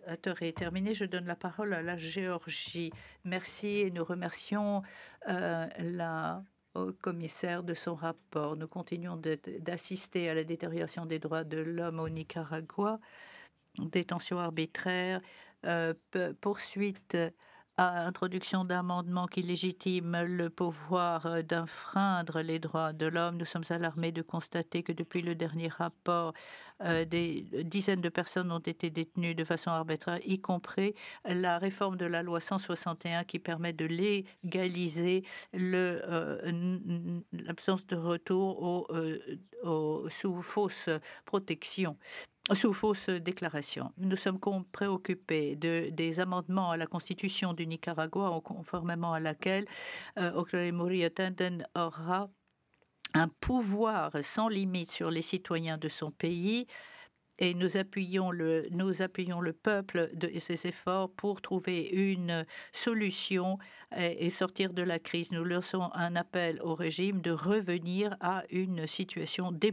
orateur est terminé. Je donne la parole à la Géorgie. Merci et nous remercions la haute commissaire de son rapport. Nous continuons d'assister à la détérioration des droits de l'homme au Nicaragua, détention arbitraire, poursuite à introduction d'amendements qui légitiment le pouvoir d'enfreindre les droits de l'homme. Nous sommes alarmés de constater que depuis le dernier rapport, des dizaines de personnes ont été détenues de façon arbitraire, y compris la réforme de la loi 161 qui permet de légaliser l'absence de retour sous fausse protection, sous fausse déclaration. Nous sommes préoccupés des amendements à la Constitution du Nicaragua, conformément à laquelle Okrele Murillo Tanden aura un pouvoir sans limite sur les citoyens de son pays, et nous appuyons le peuple de ses efforts pour trouver une solution et sortir de la crise. Nous lançons un appel au régime de revenir à une situation